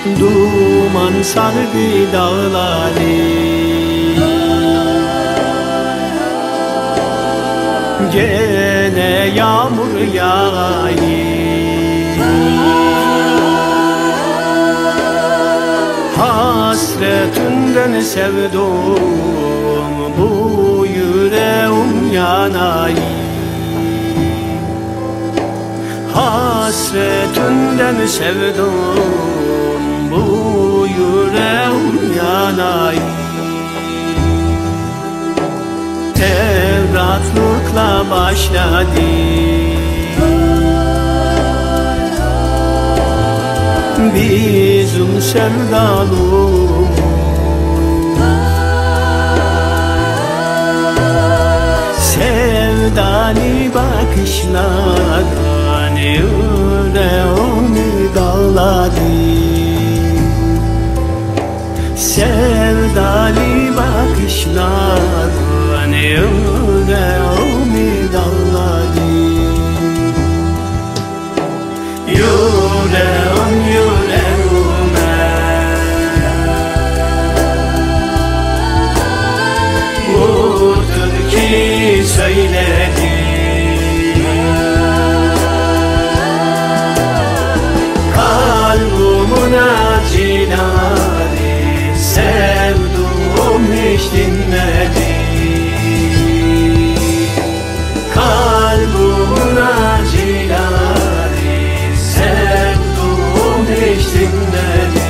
Duman sardı dağları, gene yağmur yağıyor. Hasretinden sevdum, bu yüreğim yanayım. Hasretinden sevdum, bu yüreğim yanayım. Evlatlıkla başladı, bizim sevdalım. Sevdali bakışlardan yüreğimi dağladı. Sevdali bakışlardan yüreğimi dağladı. Yüreğim yüreğime bu türkü söyledi. Kalbimin acıları sevduğum hiç dinmedi. Kalbimin acıları sevduğum hiç dinmedi.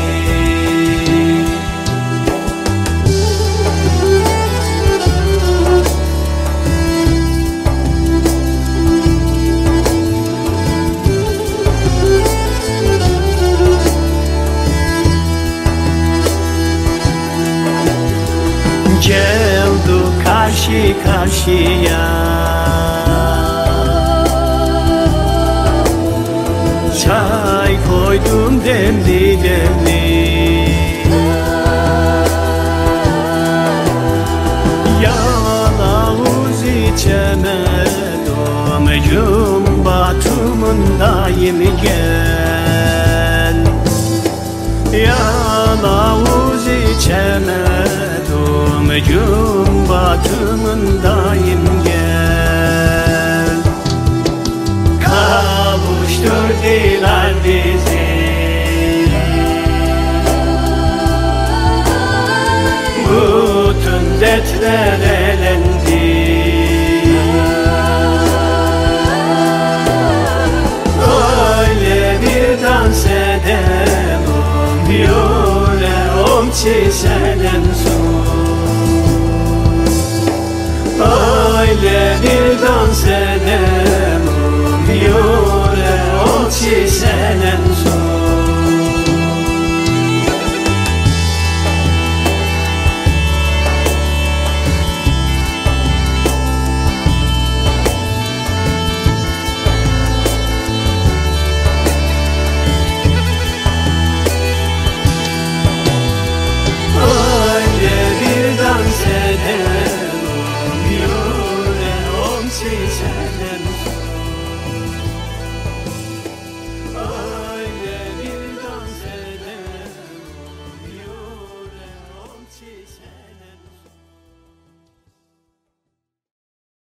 Geldik karşı karşıya, çay koydum demli demli. Yalavuz içemedim, gün batımındayım gel. Yalavuz içemedim, gün batımındayım gel. Kavuşturdular bizi, bütün dertler elendi. Öyle bir dans edemem, yüreğim çiçek.